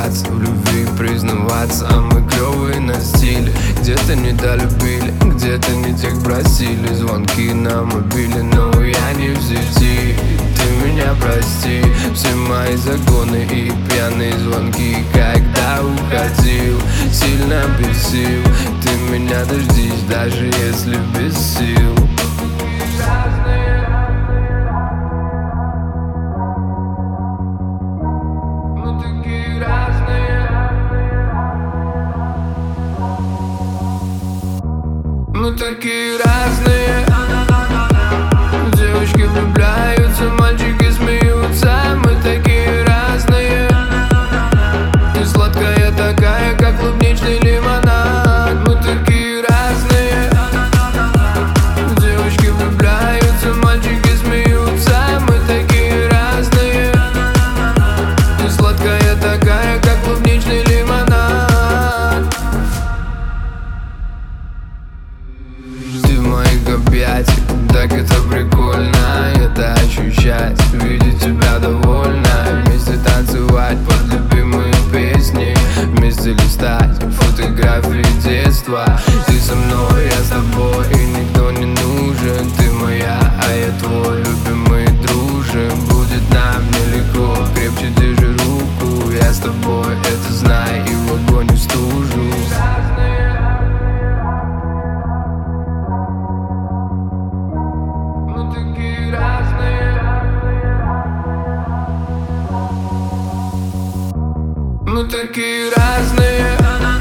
ошибаться, в любви признаваться. А мы клёвые на стиле, где-то недолюбили, где-то не тех просили. Звонки на мобиле, но я не в сети. Ты меня прости, все мои загоны и пьяные звонки. Когда уходил, сильно бесил. Ты меня дождись, даже если без сил. Мы такие разные. Мы такие разные. Девочки влюбляются, мальчики смеются. Мы такие разные. Ты сладкая такая, как клубничный лимонад. Мы такие разные. Девочки влюбляются, мальчики смеются. Мы такие разные. Ты сладкая такая, как клубничный лимонад. Ты в моих объятиях, так это прикольно. Это ощущать, видеть тебя довольна. Вместе танцевать под любимые песни. Вместе листать фотографии детства. Ты со мной, я с тобой, и никто не нужен. Ты моя, а я твой, любимый дружим. Будет нам нелегко, крепче держи руку. Я с тобой, это знай, и в огонь и в стужу. Мы такие разные. Мы такие разные.